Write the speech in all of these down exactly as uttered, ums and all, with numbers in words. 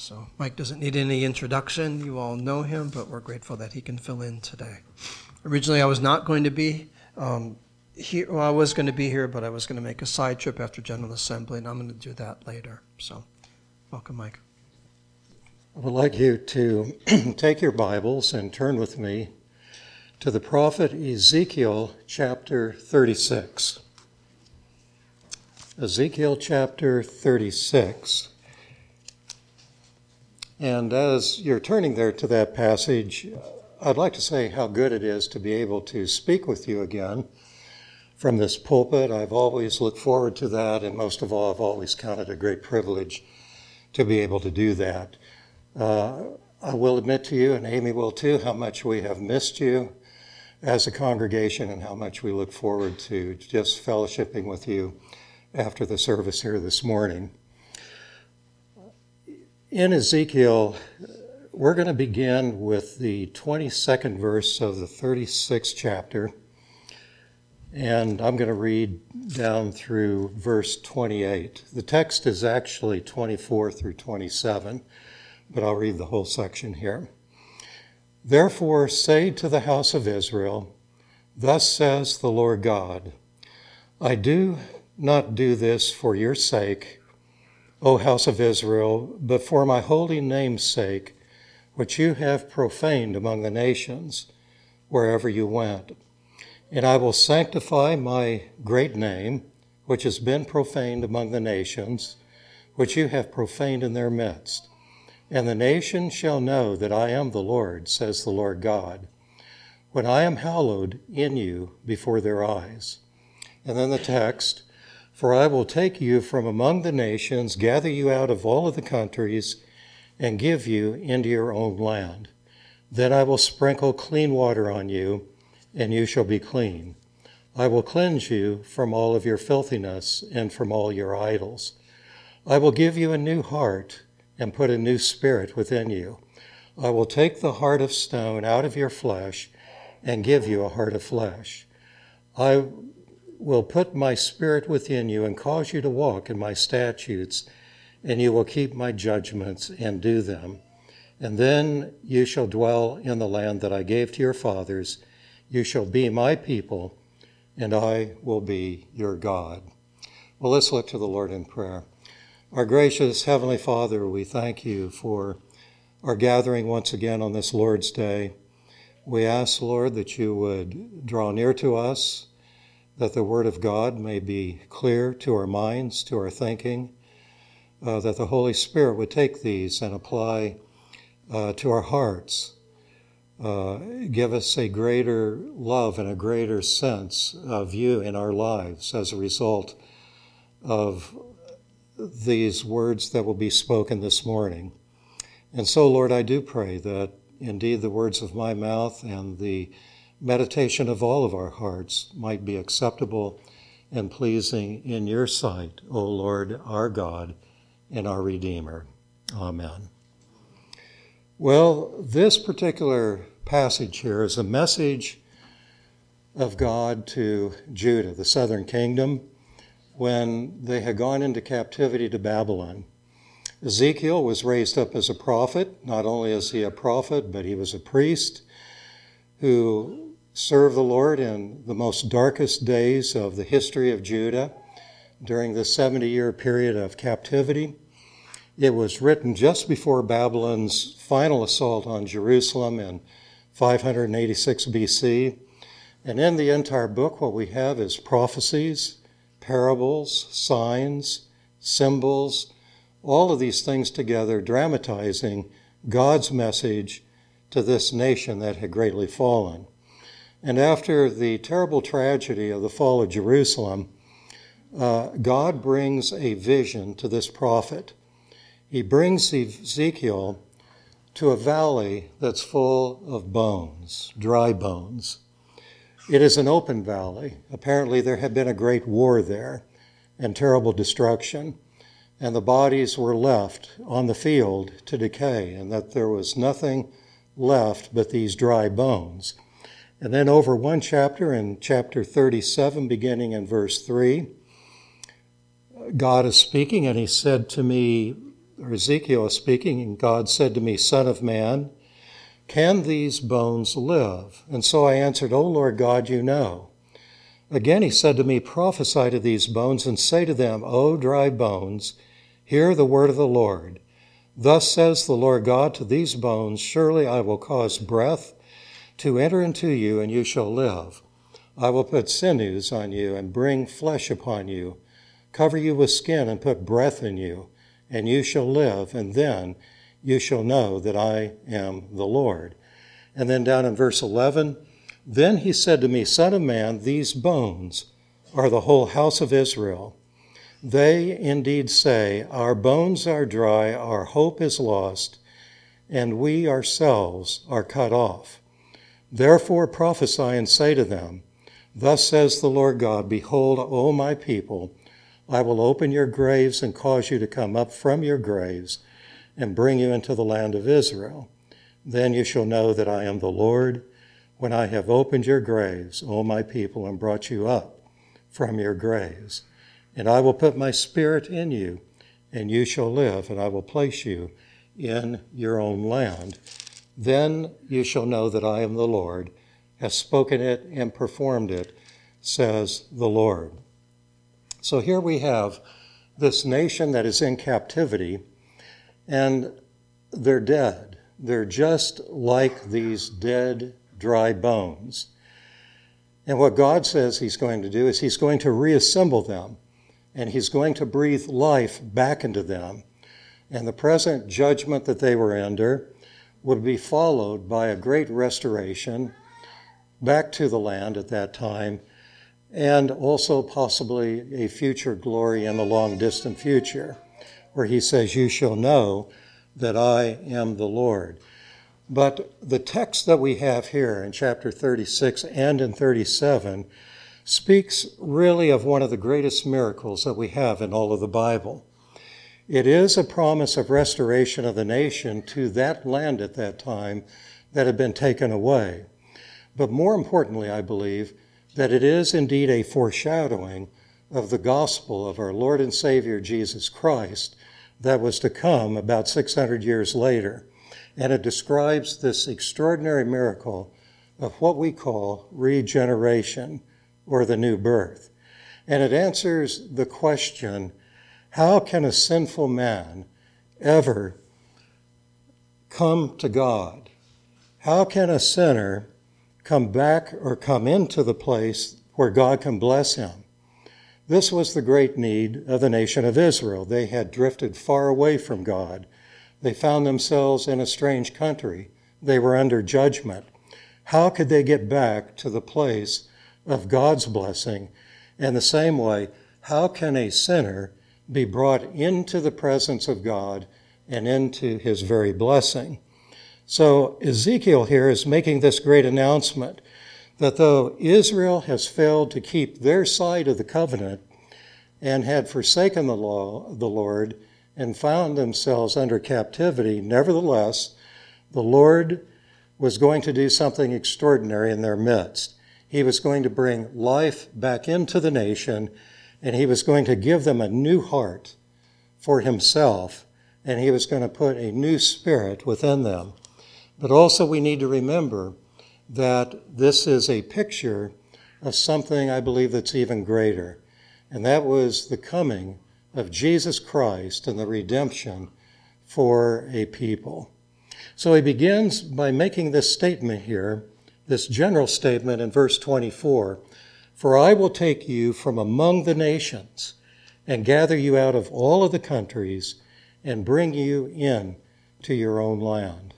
So Mike doesn't need any introduction. You all know him, but we're grateful that he can fill in today. Originally, I was not going to be um, here. Well, I was going to be here, but I was going to make a side trip after General Assembly, and I'm going to do that later. So welcome, Mike. I would like you to take your Bibles and turn with me to the prophet Ezekiel chapter thirty-six. Ezekiel chapter thirty-six. And as you're turning there to that passage, I'd like to say how good it is to be able to speak with you again from this pulpit. I've always looked forward to that, and most of all, I've always counted a great privilege to be able to do that. Uh, I will admit to you, and Amy will too, how much we have missed you as a congregation and how much we look forward to just fellowshipping with you after the service here this morning. In Ezekiel, we're going to begin with the twenty-second verse of the thirty-sixth chapter, and I'm going to read down through verse twenty-eight. The text is actually twenty-four through twenty-seven, but I'll read the whole section here. Therefore say to the house of Israel, thus says the Lord God, I do not do this for your sake, O house of Israel, but for my holy name's sake, which you have profaned among the nations, wherever you went. And I will sanctify my great name, which has been profaned among the nations, which you have profaned in their midst. And the nation shall know that I am the Lord, says the Lord God, when I am hallowed in you before their eyes. And then the text, for I will take you from among the nations, gather you out of all of the countries, and give you into your own land. Then I will sprinkle clean water on you, and you shall be clean. I will cleanse you from all of your filthiness and from all your idols. I will give you a new heart and put a new spirit within you. I will take the heart of stone out of your flesh and give you a heart of flesh. I will put my spirit within you and cause you to walk in my statutes, and you will keep my judgments and do them. And then you shall dwell in the land that I gave to your fathers. You shall be my people, and I will be your God. Well, let's look to the Lord in prayer. Our gracious Heavenly Father, we thank you for our gathering once again on this Lord's Day. We ask, Lord, that you would draw near to us, that the Word of God may be clear to our minds, to our thinking, uh, that the Holy Spirit would take these and apply uh, to our hearts. Uh, give us a greater love and a greater sense of you in our lives as a result of these words that will be spoken this morning. And so, Lord, I do pray that indeed the words of my mouth and the meditation of all of our hearts might be acceptable and pleasing in your sight, O Lord, our God and our Redeemer. Amen. Well, this particular passage here is a message of God to Judah, the southern kingdom, when they had gone into captivity to Babylon. Ezekiel was raised up as a prophet. Not only is he a prophet, but he was a priest who served the Lord in the most darkest days of the history of Judah during the seventy-year period of captivity. It was written just before Babylon's final assault on Jerusalem in five eighty-six B C. And in the entire book, what we have is prophecies, parables, signs, symbols, all of these things together dramatizing God's message to this nation that had greatly fallen. And after the terrible tragedy of the fall of Jerusalem, uh, God brings a vision to this prophet. He brings Ezekiel to a valley that's full of bones, dry bones. It is an open valley. Apparently there had been a great war there and terrible destruction, and the bodies were left on the field to decay, and that there was nothing left but these dry bones. And then over one chapter, in chapter thirty-seven, beginning in verse three, God is speaking, and he said to me, or Ezekiel is speaking, and God said to me, Son of man, can these bones live? And so I answered, O Lord God, you know. Again he said to me, prophesy to these bones and say to them, O dry bones, hear the word of the Lord. Thus says the Lord God to these bones, surely I will cause breath to enter into you, and you shall live. I will put sinews on you and bring flesh upon you, cover you with skin and put breath in you, and you shall live, and then you shall know that I am the Lord. And then down in verse eleven, then he said to me, Son of man, these bones are the whole house of Israel. They indeed say, our bones are dry, our hope is lost, and we ourselves are cut off. Therefore prophesy and say to them, thus says the Lord God, behold, O my people, I will open your graves and cause you to come up from your graves and bring you into the land of Israel. Then you shall know that I am the Lord, when I have opened your graves, O my people, and brought you up from your graves. And I will put my spirit in you, and you shall live, and I will place you in your own land. Then you shall know that I am the Lord, has spoken it and performed it, says the Lord. So here we have this nation that is in captivity, and they're dead. They're just like these dead, dry bones. And what God says he's going to do is he's going to reassemble them, and he's going to breathe life back into them. And the present judgment that they were under would be followed by a great restoration back to the land at that time, and also possibly a future glory in the long distant future, where he says, you shall know that I am the Lord. But the text that we have here in chapter thirty-six and in thirty-seven speaks really of one of the greatest miracles that we have in all of the Bible. It is a promise of restoration of the nation to that land at that time that had been taken away. But more importantly, I believe that it is indeed a foreshadowing of the gospel of our Lord and Savior Jesus Christ that was to come about six hundred years later. And it describes this extraordinary miracle of what we call regeneration, or the new birth. And it answers the question, how can a sinful man ever come to God? How can a sinner come back or come into the place where God can bless him? This was the great need of the nation of Israel. They had drifted far away from God. They found themselves in a strange country. They were under judgment. How could they get back to the place of God's blessing? In the same way, how can a sinner be brought into the presence of God and into his very blessing? So Ezekiel here is making this great announcement that though Israel has failed to keep their side of the covenant and had forsaken the law of the Lord and found themselves under captivity, nevertheless, the Lord was going to do something extraordinary in their midst. He was going to bring life back into the nation, and he was going to give them a new heart for himself, and he was going to put a new spirit within them. But also we need to remember that this is a picture of something I believe that's even greater, and that was the coming of Jesus Christ and the redemption for a people. So he begins by making this statement here, this general statement in verse twenty-four, for I will take you from among the nations and gather you out of all of the countries and bring you in to your own land.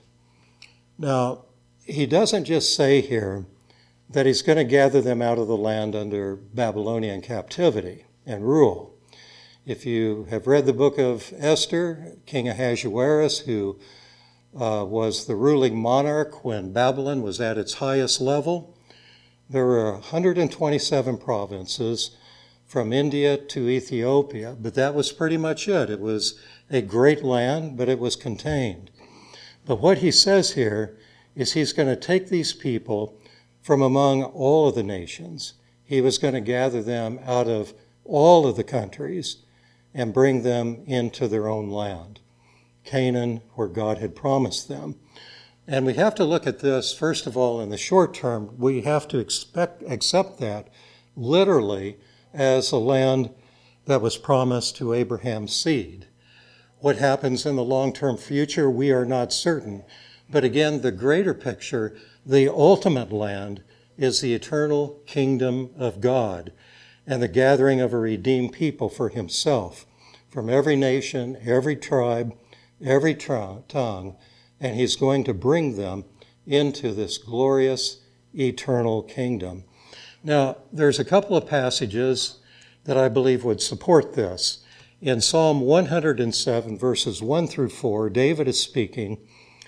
Now, he doesn't just say here that he's going to gather them out of the land under Babylonian captivity and rule. If you have read the book of Esther, King Ahasuerus, who uh, was the ruling monarch when Babylon was at its highest level, there were one hundred twenty-seven provinces from India to Ethiopia, but that was pretty much it. It was a great land, but it was contained. But what he says here is he's going to take these people from among all of the nations. He was going to gather them out of all of the countries and bring them into their own land. Canaan, where God had promised them. And we have to look at this, first of all, in the short term. We have to expect, accept that literally as a land that was promised to Abraham's seed. What happens in the long-term future, we are not certain. But again, the greater picture, the ultimate land, is the eternal kingdom of God and the gathering of a redeemed people for himself from every nation, every tribe, every tra- tongue, and he's going to bring them into this glorious eternal kingdom. Now, there's a couple of passages that I believe would support this. In Psalm one hundred seven, verses one through four, David is speaking,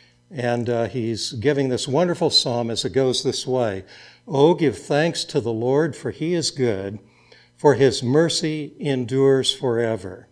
and uh, he's giving this wonderful psalm as it goes this way. "Oh, give thanks to the Lord, for he is good, for his mercy endures forever.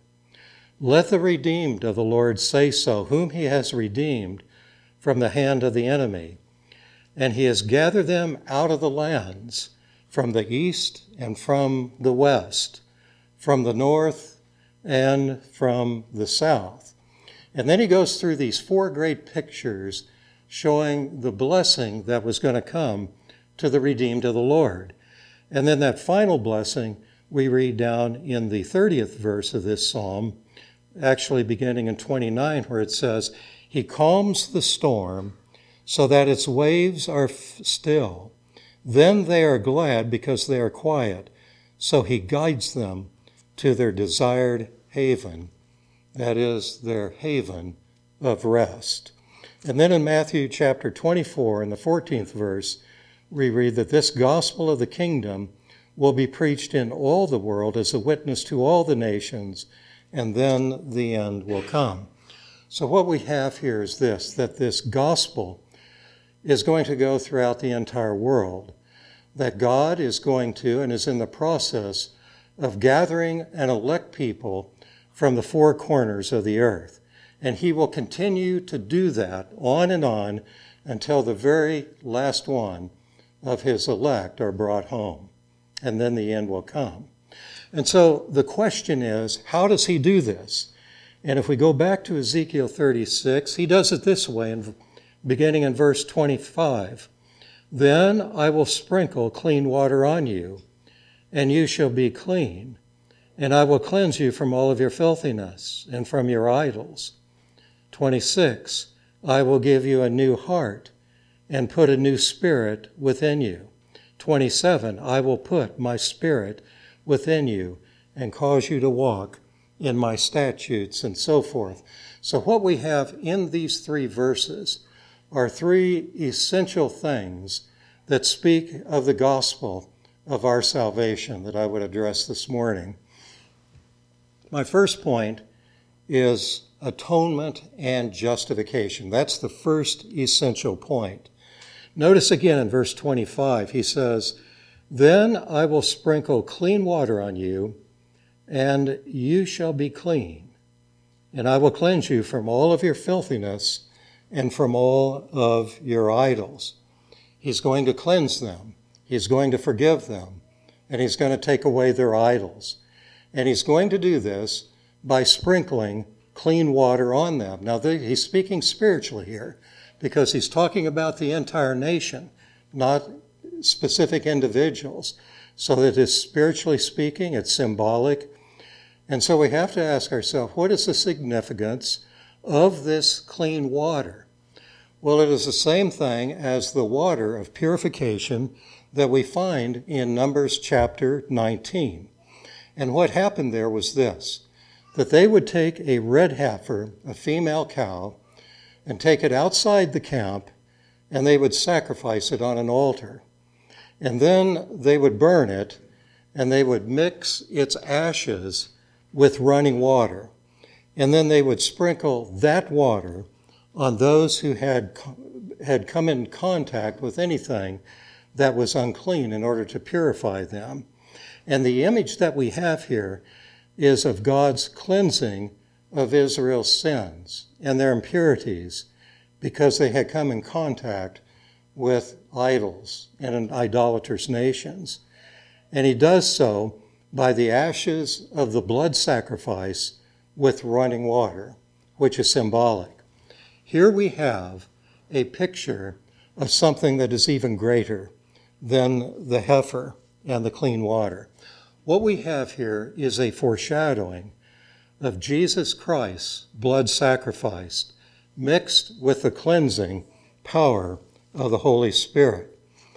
Let the redeemed of the Lord say so, whom he has redeemed from the hand of the enemy. And he has gathered them out of the lands, from the east and from the west, from the north and from the south." And then he goes through these four great pictures showing the blessing that was going to come to the redeemed of the Lord. And then that final blessing we read down in the thirtieth verse of this psalm, actually beginning in twenty-nine, where it says, "He calms the storm so that its waves are f- still. Then they are glad because they are quiet. So he guides them to their desired haven," that is, their haven of rest. And then in Matthew chapter twenty-four, in the fourteenth verse, we read that this gospel of the kingdom will be preached in all the world as a witness to all the nations, and then the end will come. So what we have here is this, that this gospel is going to go throughout the entire world, that God is going to and is in the process of gathering and elect people from the four corners of the earth. And he will continue to do that on and on until the very last one of his elect are brought home. And then the end will come. And so the question is, how does he do this? And if we go back to Ezekiel thirty-six, he does it this way, in, beginning in verse twenty-five. "Then I will sprinkle clean water on you, and you shall be clean. And I will cleanse you from all of your filthiness and from your idols." twenty-six, "I will give you a new heart and put a new spirit within you." twenty-seven, "I will put my spirit within you and cause you to walk in my statutes," and so forth. So what we have in these three verses are three essential things that speak of the gospel of our salvation that I would address this morning. My first point is atonement and justification. That's the first essential point. Notice again in verse twenty-five, he says, "Then I will sprinkle clean water on you, and you shall be clean. And I will cleanse you from all of your filthiness and from all of your idols." He's going to cleanse them. He's going to forgive them. And he's going to take away their idols. And he's going to do this by sprinkling clean water on them. Now, he's speaking spiritually here because he's talking about the entire nation, not specific individuals. So that is spiritually speaking, it's symbolic. And so we have to ask ourselves, what is the significance of this clean water? Well, it is the same thing as the water of purification that we find in Numbers chapter nineteen. And what happened there was this, that they would take a red heifer, a female cow, and take it outside the camp, and they would sacrifice it on an altar. And then they would burn it, and they would mix its ashes with running water. And then they would sprinkle that water on those who had, had come in contact with anything that was unclean in order to purify them. And the image that we have here is of God's cleansing of Israel's sins and their impurities because they had come in contact with idols and idolatrous nations. And he does so by the ashes of the blood sacrifice with running water. which is symbolic. Here we have a picture of something that is even greater than the heifer and the clean water. What we have here is a foreshadowing of Jesus Christ's blood sacrificed, mixed with the cleansing power of the Holy Spirit.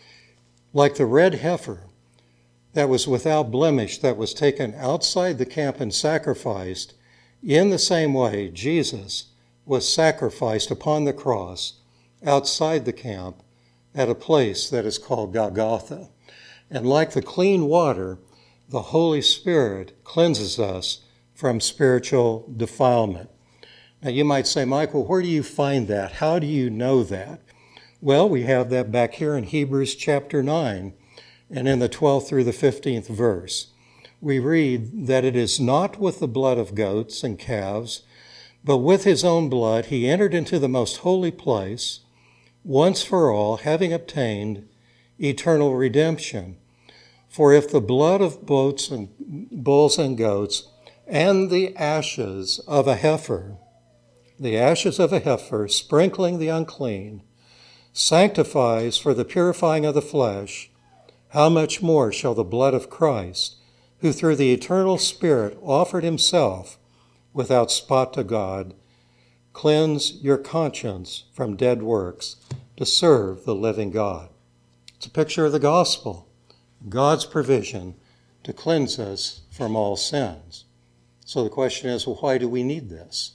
Like the red heifer that was without blemish, that was taken outside the camp and sacrificed, in the same way Jesus was sacrificed upon the cross outside the camp at a place that is called Golgotha. And like the clean water, the Holy Spirit cleanses us from spiritual defilement. Now you might say, Michael, where do you find that? How do you know that? Well, we have that back here in Hebrews chapter nine, and in the twelfth through the fifteenth verse. We read that it is not with the blood of goats and calves, but with his own blood he entered into the most holy place, once for all, having obtained eternal redemption. For if the blood of bulls and, bulls and goats and the ashes of a heifer, the ashes of a heifer sprinkling the unclean, sanctifies for the purifying of the flesh, how much more shall the blood of Christ, who through the eternal Spirit offered himself without spot to God, cleanse your conscience from dead works to serve the living God. It's a picture of the gospel, God's provision to cleanse us from all sins. So the question is, well, why do we need this?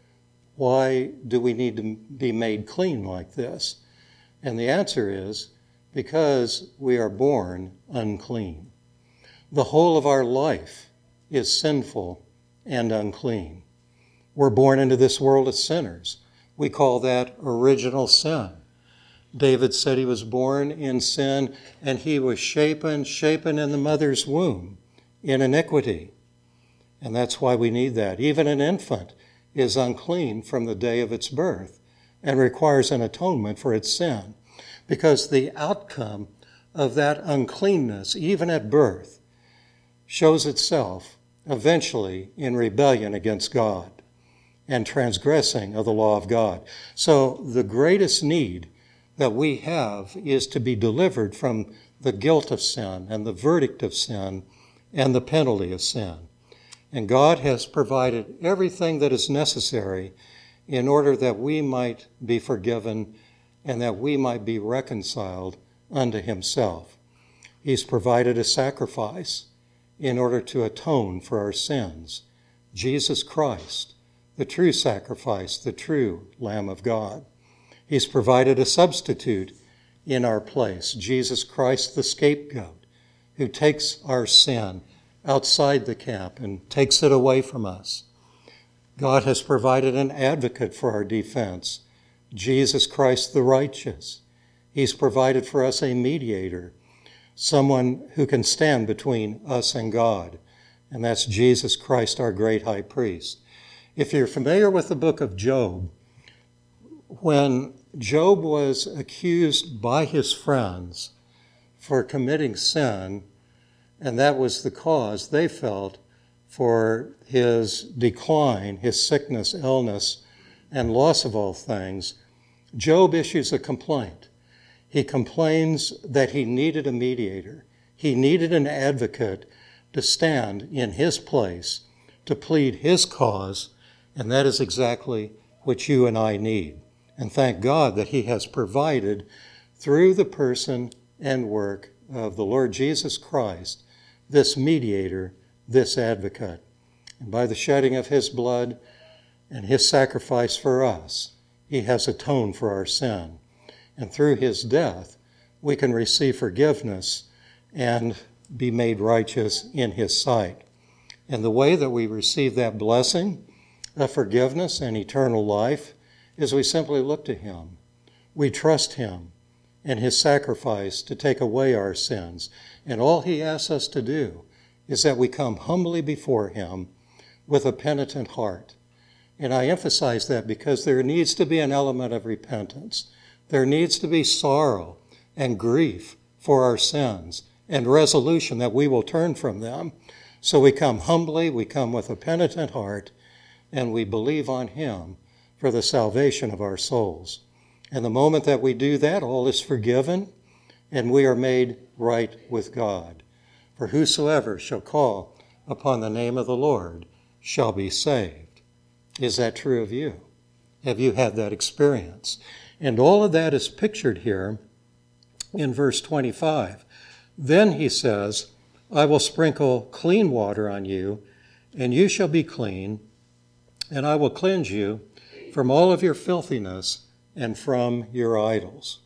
Why do we need to be made clean like this? And the answer is, because we are born unclean. The whole of our life is sinful and unclean. We're born into this world as sinners. We call that original sin. David said he was born in sin, and he was shapen, shapen in the mother's womb in iniquity. And that's why we need that. Even an infant is unclean from the day of its birth and requires an atonement for its sin, because the outcome of that uncleanness, even at birth, shows itself eventually in rebellion against God and transgressing of the law of God. So the greatest need that we have is to be delivered from the guilt of sin and the verdict of sin and the penalty of sin. And God has provided everything that is necessary in order that we might be forgiven and that we might be reconciled unto himself. He's provided a sacrifice in order to atone for our sins. Jesus Christ, the true sacrifice, the true Lamb of God. He's provided a substitute in our place, Jesus Christ, the scapegoat, who takes our sin outside the camp and takes it away from us. God has provided an advocate for our defense, Jesus Christ the righteous. He's provided for us a mediator, someone who can stand between us and God, and that's Jesus Christ, our great high priest. If you're familiar with the book of Job, when Job was accused by his friends for committing sin, and that was the cause they felt for his decline, his sickness, illness, and loss of all things, Job issues a complaint. He complains that he needed a mediator. He needed an advocate to stand in his place, to plead his cause, and that is exactly what you and I need. And thank God that he has provided, through the person and work of the Lord Jesus Christ, this mediator, this advocate. And by the shedding of his blood and his sacrifice for us, he has atoned for our sin. And through his death, we can receive forgiveness and be made righteous in his sight. And the way that we receive that blessing of forgiveness and eternal life is we simply look to him. We trust him and his sacrifice to take away our sins. And all he asks us to do is that we come humbly before him with a penitent heart. And I emphasize that because there needs to be an element of repentance. There needs to be sorrow and grief for our sins and resolution that we will turn from them. So we come humbly, we come with a penitent heart, and we believe on him for the salvation of our souls. And the moment that we do that, all is forgiven, and we are made right with God. For whosoever shall call upon the name of the Lord shall be saved. Is that true of you? Have you had that experience? And all of that is pictured here in verse twenty-five. Then he says, I will sprinkle clean water on you, and you shall be clean, and I will cleanse you from all of your filthiness and from your idols.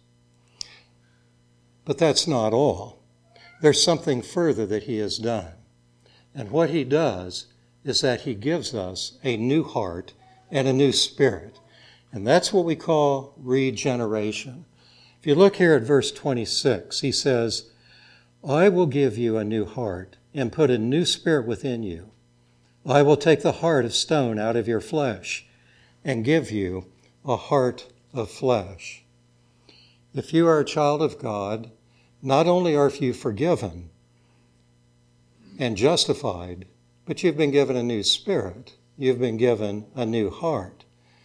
But that's not all. There's something further that he has done. And what he does is that he gives us a new heart and a new spirit. And that's what we call regeneration. If you look here at verse twenty-six, he says, I will give you a new heart and put a new spirit within you. I will take the heart of stone out of your flesh and give you a heart of flesh. If you are a child of God, not only are you forgiven and justified, but you've been given a new spirit. You've been given a new heart.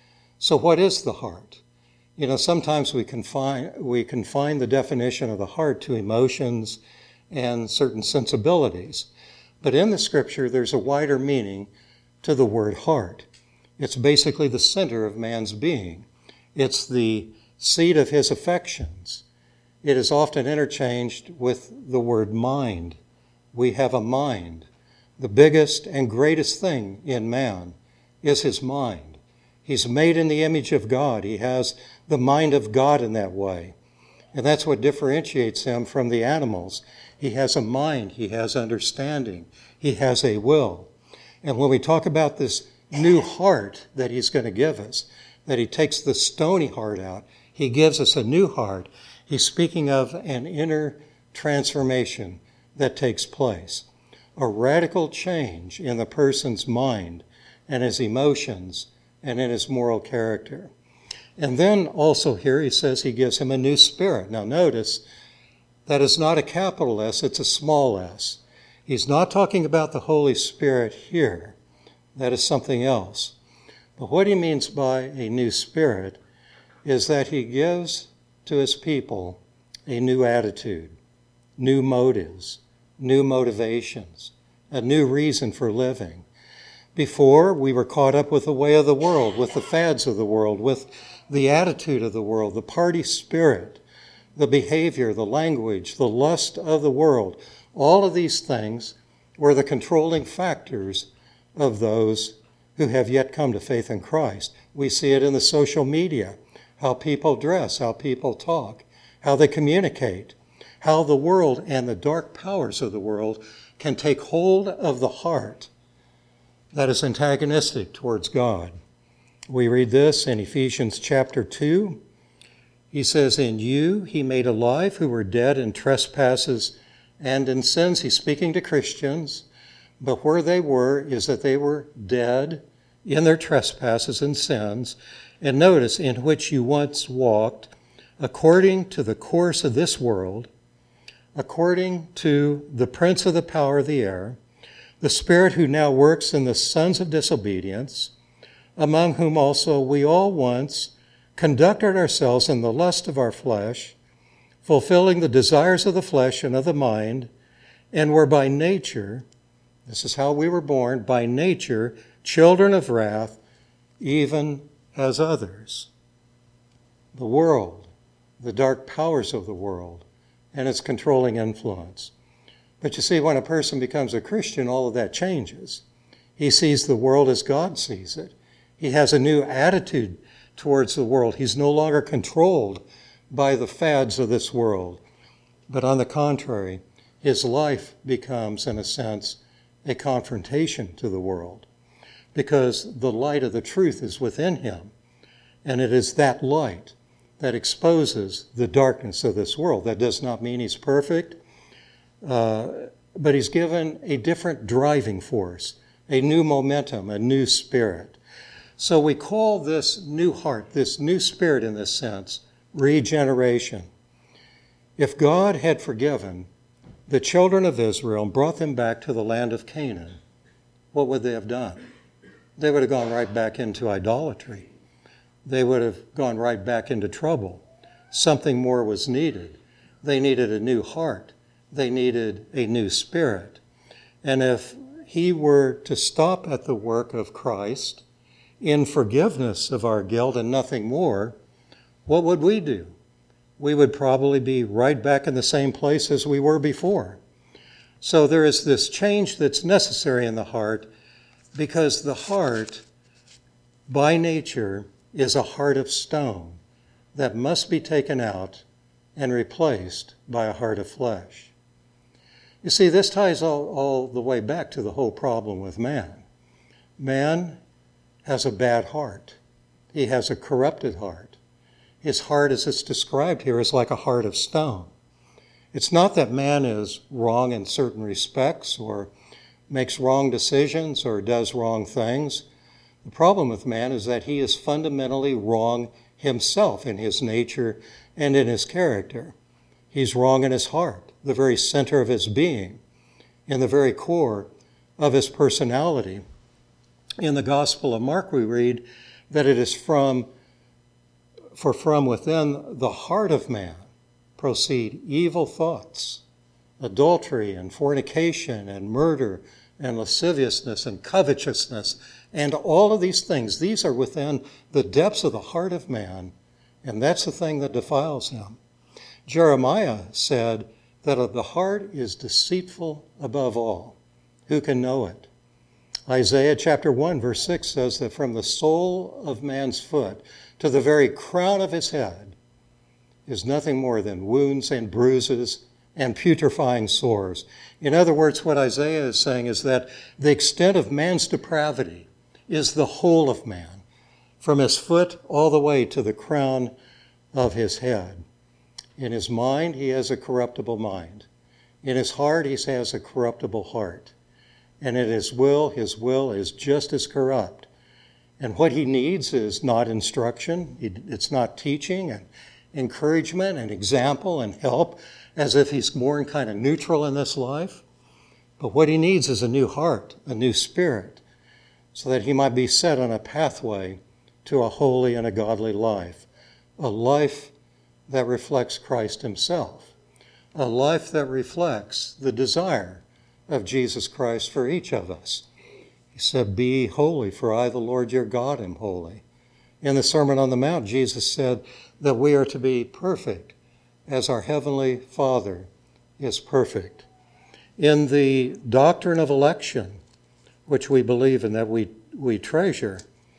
So what is the heart? You know, sometimes we confine, we confine the definition of the heart to emotions and certain sensibilities. But in the scripture, there's a wider meaning to the word heart. It's basically the center of man's being. It's the seat of his affections. It is often interchanged with the word mind. We have a mind. The biggest and greatest thing in man is his mind. He's made in the image of God. He has the mind of God in that way. And that's what differentiates him from the animals. He has a mind. He has understanding. He has a will. And when we talk about this new heart that he's going to give us, that he takes the stony heart out, he gives us a new heart. He's speaking of an inner transformation that takes place, a radical change in the person's mind and his emotions and in his moral character. And then also here he says he gives him a new spirit. Now notice, that is not a capital S, it's a small s. He's not talking about the Holy Spirit here. That is something else. But what he means by a new spirit is that he gives to his people a new attitude, new motives, new motivations, a new reason for living. Before, we were caught up with the way of the world, with the fads of the world, with the attitude of the world, the party spirit, the behavior, the language, the lust of the world. All of these things were the controlling factors of those who have yet come to faith in Christ. We see it in the social media, how people dress, how people talk, how they communicate, how the world and the dark powers of the world can take hold of the heart that is antagonistic towards God. We read this in Ephesians chapter two. He says, in you he made alive who were dead in trespasses and in sins. He's speaking to Christians, but where they were is that they were dead in their trespasses and sins. And notice, in which you once walked according to the course of this world, according to the prince of the power of the air, the spirit who now works in the sons of disobedience, among whom also we all once conducted ourselves in the lust of our flesh, fulfilling the desires of the flesh and of the mind, and were by nature, this is how we were born, by nature, children of wrath, even as others. The world, the dark powers of the world, and its controlling influence. But you see, when a person becomes a Christian, all of that changes. He sees the world as God sees it. He has a new attitude towards the world. He's no longer controlled by the fads of this world. But on the contrary, his life becomes, in a sense, a confrontation to the world, because the light of the truth is within him. And it is that light that exposes the darkness of this world. That does not mean he's perfect, uh, but he's given a different driving force, a new momentum, a new spirit. So we call this new heart, this new spirit in this sense, regeneration. If God had forgiven the children of Israel and brought them back to the land of Canaan, what would they have done? they would have gone right back into idolatry. They would have gone right back into trouble. Something more was needed. They needed a new heart. They needed a new spirit. And if he were to stop at the work of Christ in forgiveness of our guilt and nothing more, what would we do? We would probably be right back in the same place as we were before. So there is this change that's necessary in the heart, because the heart, by nature, is a heart of stone that must be taken out and replaced by a heart of flesh. You see, this ties all, all the way back to the whole problem with man. Man has a bad heart. He has a corrupted heart. His heart, as it's described here, is like a heart of stone. It's not that man is wrong in certain respects or makes wrong decisions or does wrong things. The problem with man is that he is fundamentally wrong himself in his nature and in his character. He's wrong in his heart, the very center of his being, in the very core of his personality. In the Gospel of Mark, we read that it is from, for from within the heart of man proceed evil thoughts, adultery and fornication and murder and lasciviousness and covetousness, and all of these things. These are within the depths of the heart of man, and that's the thing that defiles him. Jeremiah said that the heart is deceitful above all. Who can know it? Isaiah chapter one, verse six says that from the sole of man's foot to the very crown of his head is nothing more than wounds and bruises and putrefying sores. In other words, what Isaiah is saying is that the extent of man's depravity is the whole of man, from his foot all the way to the crown of his head. In his mind, he has a corruptible mind. In his heart, he has a corruptible heart. And in his will, his will is just as corrupt. And what he needs is not instruction. It's not teaching and encouragement and example and help, as if he's more kind of neutral in this life. But what he needs is a new heart, a new spirit, so that he might be set on a pathway to a holy and a godly life, a life that reflects Christ himself, a life that reflects the desire of Jesus Christ for each of us. He said, "Be holy, for I, the Lord your God, am holy." In the Sermon on the Mount, Jesus said that we are to be perfect as our Heavenly Father is perfect. In the doctrine of election, which we believe in, that we, we treasure,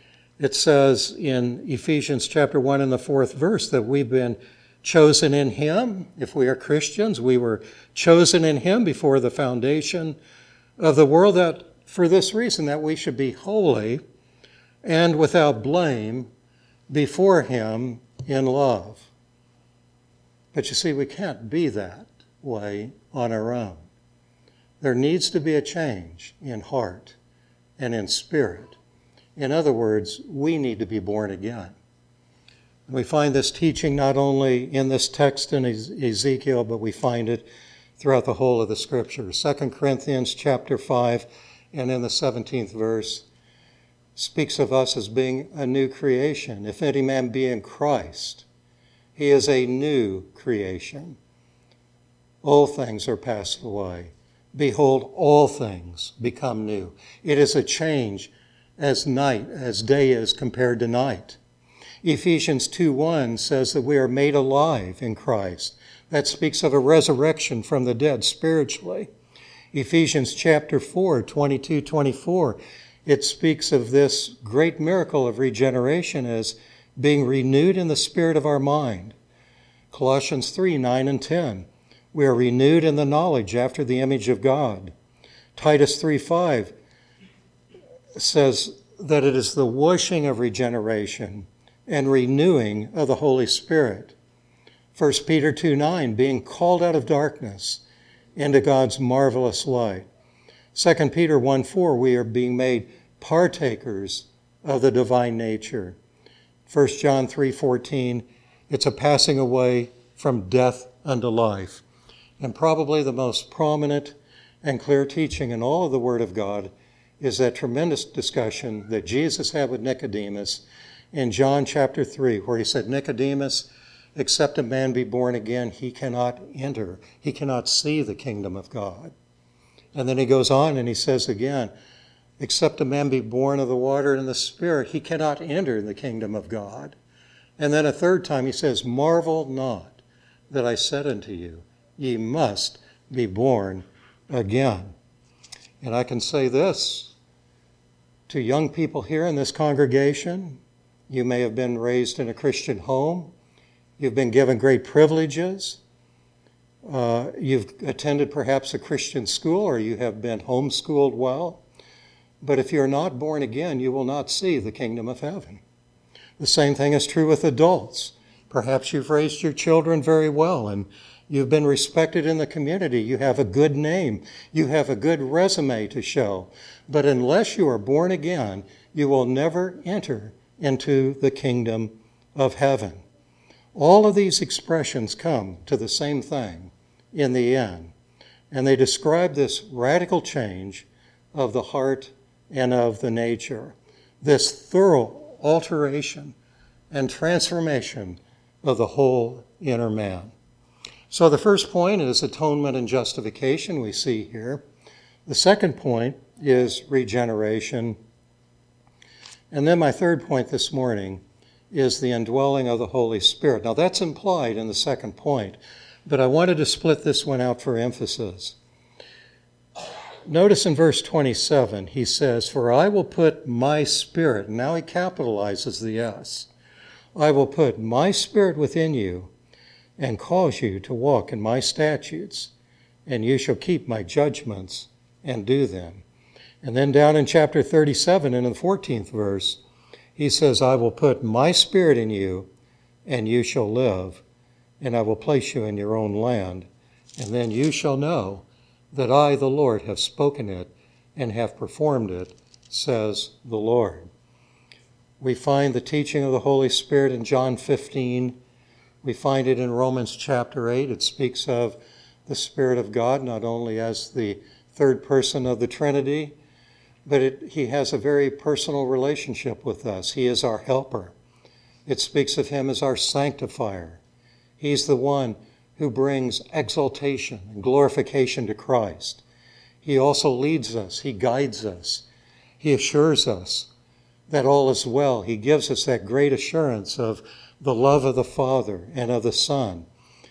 it says in Ephesians chapter one and the fourth verse that we've been chosen in him. If we are Christians, we were chosen in him before the foundation of the world, that for this reason, that we should be holy and without blame before him in love. But you see, we can't be that way on our own. There needs to be a change in heart and in spirit. In other words, we need to be born again. We find this teaching not only in this text in Ezekiel, but we find it throughout the whole of the Scripture. Second Corinthians chapter five, and in the seventeenth verse, speaks of us as being a new creation. If any man be in Christ, he is a new creation. All things are passed away. Behold, all things become new. It is a change as night, as day is compared to night. Ephesians two one says that we are made alive in Christ. That speaks of a resurrection from the dead spiritually. Ephesians chapter four, twenty-two, twenty-four, it speaks of this great miracle of regeneration as being renewed in the spirit of our mind. Colossians three, nine and ten, we are renewed in the knowledge after the image of God. Titus three, five says that it is the washing of regeneration and renewing of the Holy Spirit. First Peter two, nine, being called out of darkness into God's marvelous light. Second Peter one, four, we are being made partakers of the divine nature. First John three, fourteen, it's a passing away from death unto life. And probably the most prominent and clear teaching in all of the Word of God is that tremendous discussion that Jesus had with Nicodemus in John chapter three, where he said, Nicodemus, except a man be born again, he cannot enter, he cannot see the kingdom of God. And then he goes on and he says again, except a man be born of the water and the Spirit, he cannot enter the kingdom of God. And then a third time he says, marvel not that I said unto you, ye must be born again. And I can say this to young people here in this congregation. You may have been raised in a Christian home. You've been given great privileges. Uh, you've attended perhaps a Christian school, or you have been homeschooled well. But if you're not born again, you will not see the kingdom of heaven. The same thing is true with adults. Perhaps you've raised your children very well and you've been respected in the community. You have a good name. You have a good resume to show. But unless you are born again, you will never enter into the kingdom of heaven. All of these expressions come to the same thing in the end. And they describe this radical change of the heart and of the nature, this thorough alteration and transformation of the whole inner man. So the first point is atonement and justification we see here. The second point is regeneration. And then my third point this morning is the indwelling of the Holy Spirit. Now that's implied in the second point, but I wanted to split this one out for emphasis. Notice in verse twenty-seven, he says, for I will put my spirit, now he capitalizes the S, I will put my spirit within you and cause you to walk in my statutes, and you shall keep my judgments and do them. And then down in chapter thirty-seven, in the fourteenth verse, he says, I will put my spirit in you, and you shall live, and I will place you in your own land, and then you shall know that I, the Lord, have spoken it and have performed it, says the Lord. We find the teaching of the Holy Spirit in John fifteen. We find it in Romans chapter eight. It speaks of the Spirit of God, not only as the third person of the Trinity, but it, he has a very personal relationship with us. He is our helper. It speaks of him as our sanctifier. He's the one who brings exaltation and glorification to Christ. He also leads us. He guides us. He assures us that all is well. He gives us that great assurance of the love of the Father and of the Son.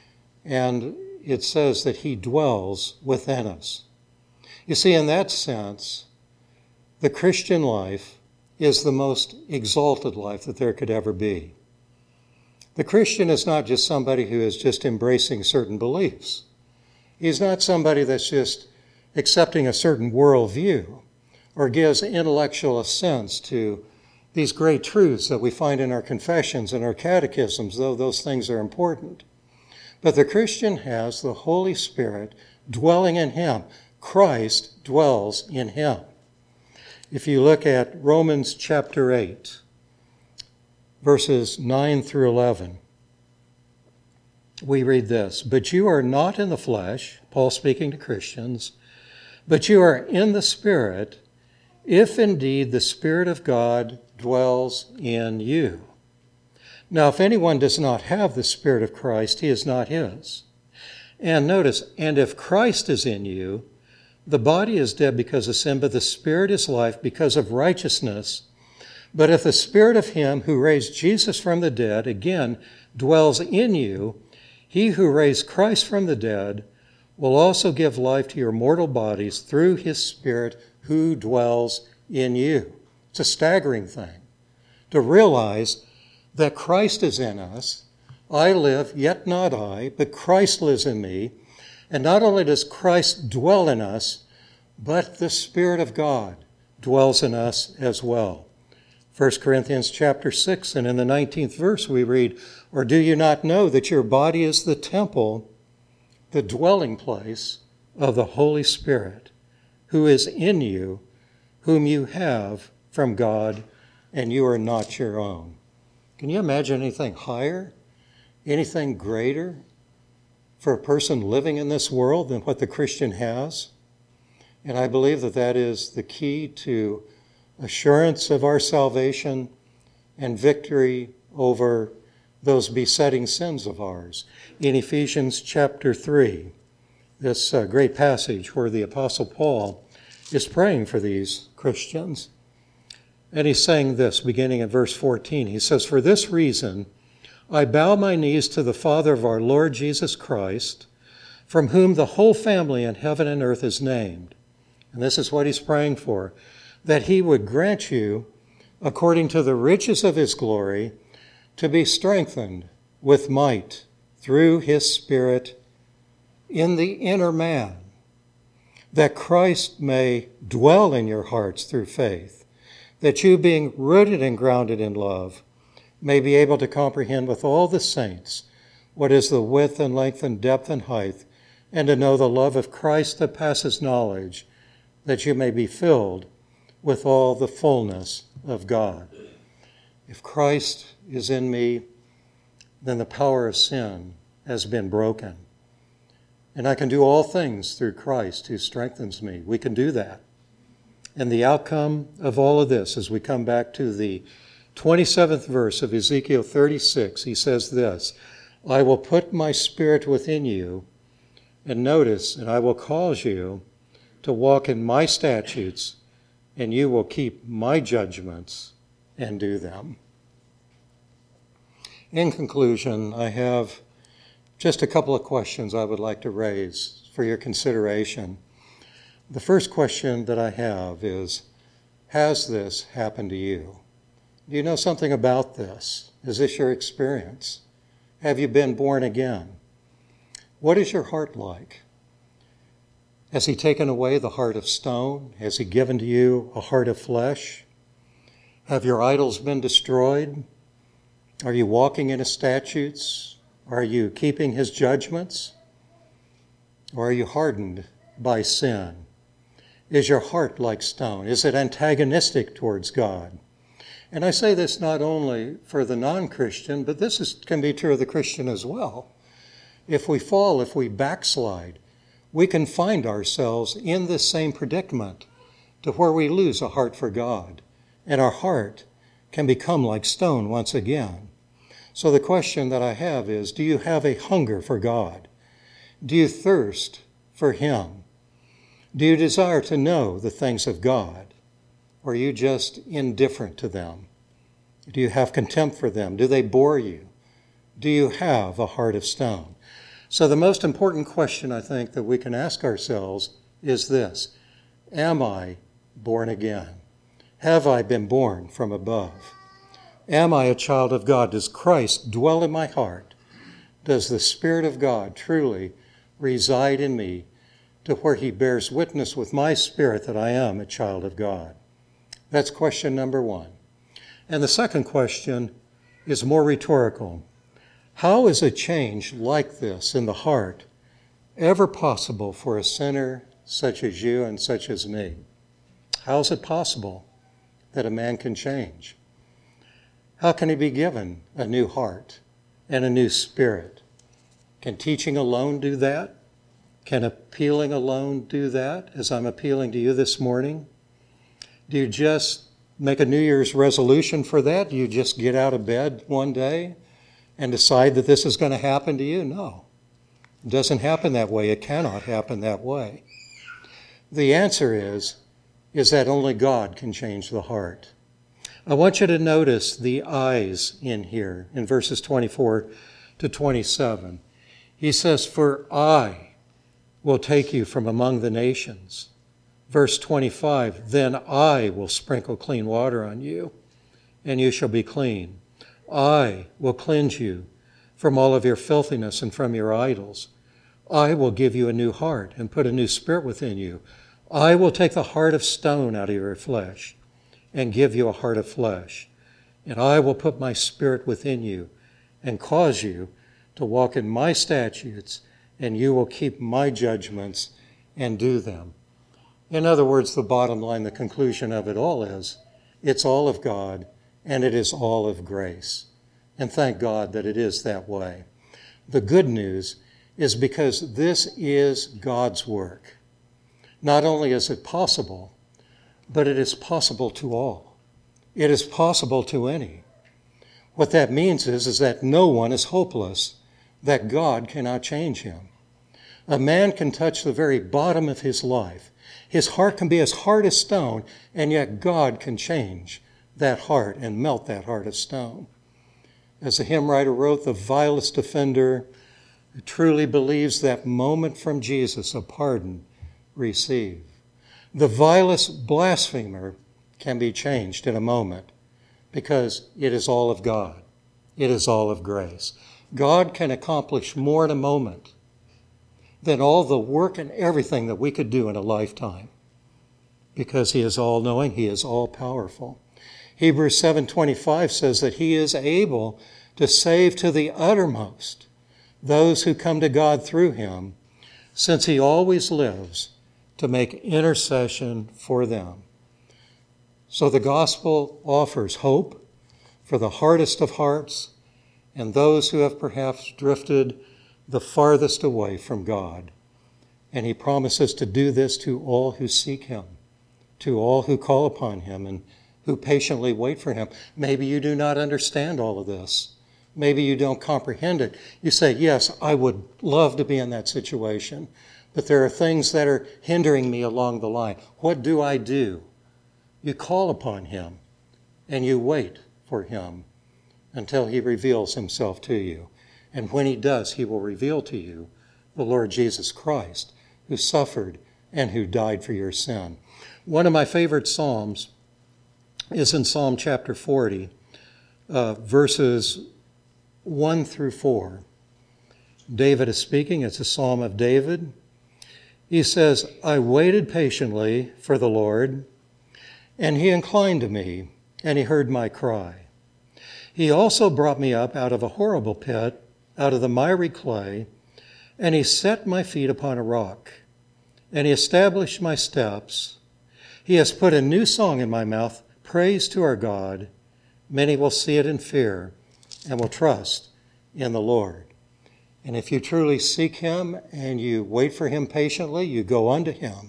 And it says that he dwells within us. You see, in that sense, the Christian life is the most exalted life that there could ever be. The Christian is not just somebody who is just embracing certain beliefs. He's not somebody that's just accepting a certain worldview or gives intellectual assent to these great truths that we find in our confessions and our catechisms, though those things are important. But the Christian has the Holy Spirit dwelling in him. Christ dwells in him. If you look at Romans chapter eight, verses nine through eleven, we read this, but you are not in the flesh, Paul speaking to Christians, but you are in the Spirit, if indeed the Spirit of God dwells in you. Now, if anyone does not have the Spirit of Christ, he is not his. And notice, and if Christ is in you, the body is dead because of sin, but the Spirit is life because of righteousness. But if the Spirit of him who raised Jesus from the dead, again, dwells in you, he who raised Christ from the dead will also give life to your mortal bodies through his Spirit who dwells in you. It's a staggering thing to realize that Christ is in us. I live, yet not I, but Christ lives in me. And not only does Christ dwell in us, but the Spirit of God dwells in us as well. First Corinthians chapter six, and in the nineteenth verse we read, or do you not know that your body is the temple, the dwelling place of the Holy Spirit, who is in you, whom you have from God, and you are not your own? Can you imagine anything higher, anything greater for a person living in this world than what the Christian has? And I believe that that is the key to assurance of our salvation and victory over those besetting sins of ours. In Ephesians chapter three, this uh, great passage where the Apostle Paul is praying for these Christians. And he's saying this, beginning at verse fourteen. He says, "For this reason I bow my knees to the Father of our Lord Jesus Christ, from whom the whole family in heaven and earth is named." And this is what he's praying for, that he would grant you, according to the riches of his glory, to be strengthened with might through his Spirit in the inner man, that Christ may dwell in your hearts through faith, that you, being rooted and grounded in love, may be able to comprehend with all the saints what is the width and length and depth and height, and to know the love of Christ that passes knowledge, that you may be filled with all the fullness of God. If Christ is in me, then the power of sin has been broken. And I can do all things through Christ who strengthens me. We can do that. And the outcome of all of this, as we come back to the twenty-seventh verse of Ezekiel thirty-six, he says this, "I will put my spirit within you," and notice, "and I will cause you to walk in my statutes, and you will keep my judgments and do them." In conclusion, I have just a couple of questions I would like to raise for your consideration. The first question that I have is, has this happened to you? Do you know something about this? Is this your experience? Have you been born again? What is your heart like? Has he taken away the heart of stone? Has he given to you a heart of flesh? Have your idols been destroyed? Are you walking in his statutes? Are you keeping his judgments? Or are you hardened by sin? Is your heart like stone? Is it antagonistic towards God? And I say this not only for the non-Christian, but this is, can be true of the Christian as well. If we fall, if we backslide, we can find ourselves in this same predicament to where we lose a heart for God, and our heart can become like stone once again. So the question that I have is, do you have a hunger for God? Do you thirst for him? Do you desire to know the things of God? Or are you just indifferent to them? Do you have contempt for them? Do they bore you? Do you have a heart of stone? So the most important question I think that we can ask ourselves is this: am I born again? Have I been born from above? Am I a child of God? Does Christ dwell in my heart? Does the Spirit of God truly reside in me to where he bears witness with my spirit that I am a child of God? That's question number one. And the second question is more rhetorical. How is a change like this in the heart ever possible for a sinner such as you and such as me? How is it possible that a man can change? How can he be given a new heart and a new spirit? Can teaching alone do that? Can appealing alone do that, as I'm appealing to you this morning? Do you just make a New Year's resolution for that? Do you just get out of bed one day and decide that this is going to happen to you? No. It doesn't happen that way. It cannot happen that way. The answer is, is that only God can change the heart. I want you to notice the eyes in here in verses twenty-four to twenty-seven. He says, "For I will take you from among the nations." Verse twenty-five, "Then I will sprinkle clean water on you, and you shall be clean. I will cleanse you from all of your filthiness and from your idols. I will give you a new heart and put a new spirit within you. I will take the heart of stone out of your flesh and give you a heart of flesh. And I will put my spirit within you and cause you to walk in my statutes, and you will keep my judgments and do them." In other words, the bottom line, the conclusion of it all is, it's all of God and it is all of grace. And thank God that it is that way. The good news is because this is God's work. Not only is it possible, but it is possible to all. It is possible to any. What that means is, is that no one is hopeless, that God cannot change him. A man can touch the very bottom of his life. His heart can be as hard as stone, and yet God can change that heart and melt that heart of stone. As the hymn writer wrote, the vilest offender truly believes that moment from Jesus of pardon receive. The vilest blasphemer can be changed in a moment because it is all of God. It is all of grace. God can accomplish more in a moment than all the work and everything that we could do in a lifetime because he is all-knowing, he is all-powerful. Hebrews seven twenty-five says that he is able to save to the uttermost those who come to God through him, since he always lives to make intercession for them. So the gospel offers hope for the hardest of hearts and those who have perhaps drifted the farthest away from God. And he promises to do this to all who seek him, to all who call upon him and who patiently wait for him. Maybe you do not understand all of this. Maybe you don't comprehend it. You say, yes, I would love to be in that situation, but there are things that are hindering me along the line. What do I do? You call upon him and you wait for him until he reveals himself to you. And when he does, he will reveal to you the Lord Jesus Christ, who suffered and who died for your sin. One of my favorite psalms is in Psalm chapter forty, uh, verses one through four. David is speaking. It's a psalm of David. He says, I waited patiently for the Lord, and he inclined to me, and he heard my cry. He also brought me up out of a horrible pit, out of the miry clay, and he set my feet upon a rock, and he established my steps. He has put a new song in my mouth, praise to our God. Many will see it in fear and will trust in the Lord. And if you truly seek him and you wait for him patiently, you go unto him,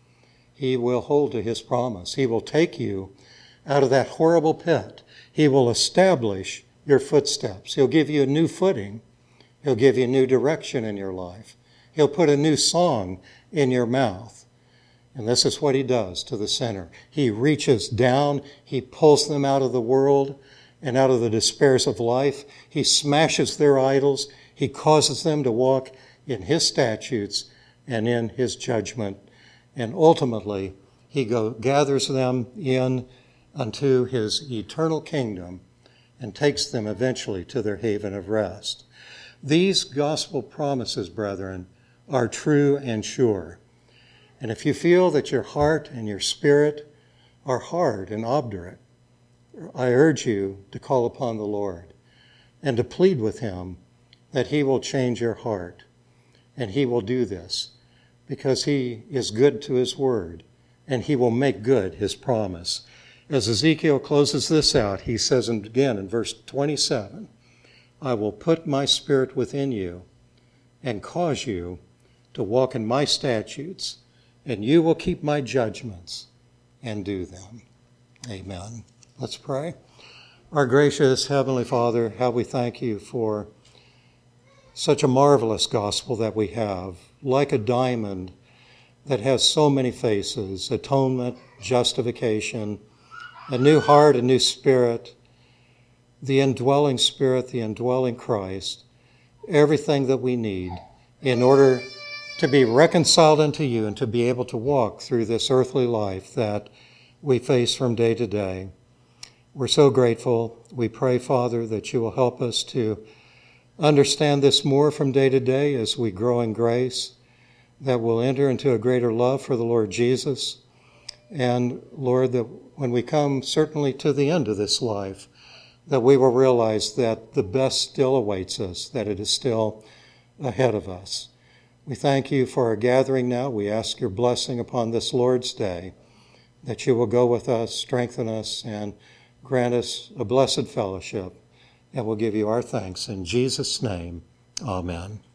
he will hold to his promise. He will take you out of that horrible pit. He will establish your footsteps. He'll give you a new footing. He'll give you new direction in your life. He'll put a new song in your mouth. And this is what he does to the sinner. He reaches down, he pulls them out of the world and out of the despairs of life. He smashes their idols. He causes them to walk in his statutes and in his judgment. And ultimately, he go, gathers them in unto his eternal kingdom and takes them eventually to their haven of rest. These gospel promises, brethren, are true and sure. And if you feel that your heart and your spirit are hard and obdurate, I urge you to call upon the Lord and to plead with him that he will change your heart. And he will do this because he is good to his word and he will make good his promise. As Ezekiel closes this out, he says again in verse twenty-seven, I will put my spirit within you and cause you to walk in my statutes, and you will keep my judgments and do them. Amen. Let's pray. Our gracious Heavenly Father, how we thank you for such a marvelous gospel that we have, like a diamond that has so many faces, atonement, justification, a new heart, a new spirit, the indwelling Spirit, the indwelling Christ, everything that we need in order to be reconciled unto you and to be able to walk through this earthly life that we face from day to day. We're so grateful. We pray, Father, that you will help us to understand this more from day to day as we grow in grace, that we'll enter into a greater love for the Lord Jesus. And, Lord, that when we come certainly to the end of this life, that we will realize that the best still awaits us, that it is still ahead of us. We thank you for our gathering now. We ask your blessing upon this Lord's Day, that you will go with us, strengthen us, and grant us a blessed fellowship. And we'll give you our thanks in Jesus' name. Amen.